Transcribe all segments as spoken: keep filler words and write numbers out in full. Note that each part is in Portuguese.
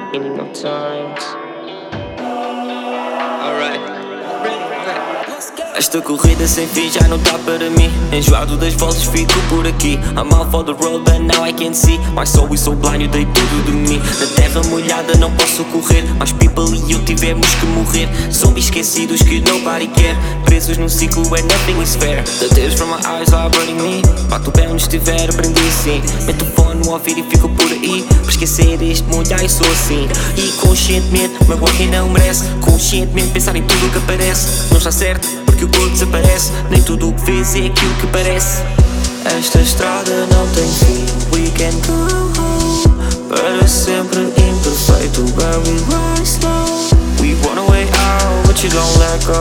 meaning of times. Alright. Esta corrida sem fim já não tá para mim. Enjoado das voltas fico por aqui. I'm out for the road but now I can see. My soul is so blind, eu dei tudo de mim. Na terra molhada não posso correr. Mais people e eu tivemos que morrer. Zombies esquecidos que nobody care. Presos num ciclo where nothing is fair. The tears from my eyes are burning me. Bato o pé onde estiver, aprendi assim. Meto o fone no ouvido e fico por aí. Para esquecer este mundo, ai sou assim. E conscientemente, magoar quem não merece. Conscientemente pensar em tudo o que aparece. Não está certo, porque o corpo desaparece. Nem tudo o que vês é aquilo que parece. Esta estrada não tem fim. We can go home. Para sempre imperfeito, but we rise slow. We wanna way out, but you don't let go.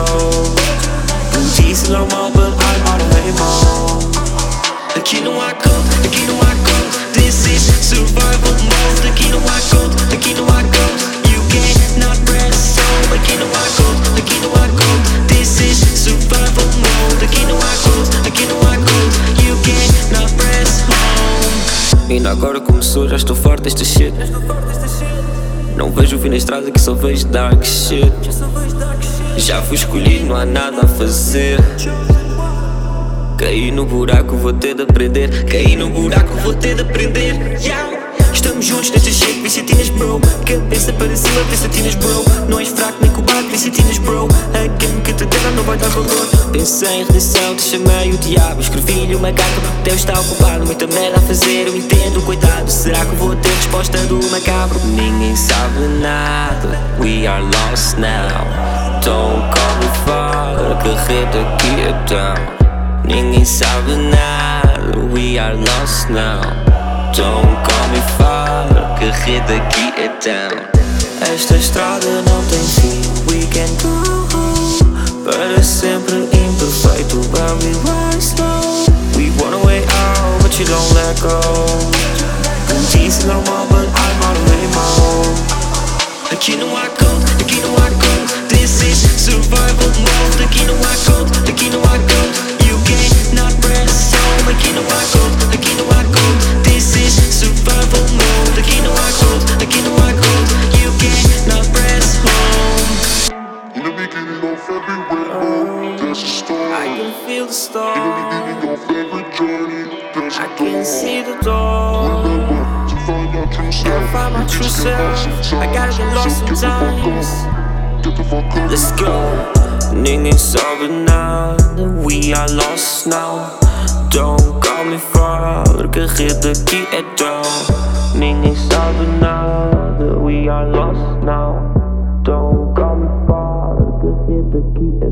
Tu disse normal, but I'm out of anymore. Aqui não há code, aqui não há code. This is survival mode. Aqui não há code, aqui não há code. You cannot press so. Aqui não há code, aqui não há code. This is survival mode. Aqui não há code, aqui não há code. You cannot press home. Ainda agora começou, já estou forte desta shit. Não vejo o fim da estrada, que só vejo dark shit. Já fui escolhido, não há nada a fazer. Caí no buraco, vou ter de aprender. Caí no buraco, vou ter de aprender. Yeah. Estamos juntos nesta shit, Vicentinas bro. Cabeça para cima, Vicentinas bro. Não és fraco nem cobarde, Vicentinas bro. A game que te deram não vai dar valor. Pensei em redenção, te chamei o diabo. Escrevi-lhe uma carta porque Deus está ocupado. Muita merda a fazer, eu entendo, coitado. Será que vou ter resposta do macabro? Ninguém sabe nada, we are lost now. Don't call me father, a carreta aqui é down. Ninguém sabe nada, we are lost now. Don't call me father, carreta aqui é down. Esta estrada não tem fim. We can go home. Para sempre imperfeito, but we rise slow. We wanna way out, but you don't let go. Tu disse normal, but I'm out of anymore. Aqui não há code, aqui não há code. This is survival mode. Aqui não há code, aqui não há code. You cannot press so. Aqui não há code, aqui não há code. This is survival mode. Aqui não há code, aqui não há code. You cannot press home. In the beginning of every rainbow, there's a storm. I can feel the storm. In the beginning of every journey, there's a I dawn. can see the dawn. Remember to find our true self. Gotta find my true self. I gotta get lost sometimes. Get the fuck up. Let's go. Ninguém sabe nada, we are lost now. Don't call me father, carreta aqui é down. Ninguém sabe nada, we are lost now. Don't call me father, carreta aqui é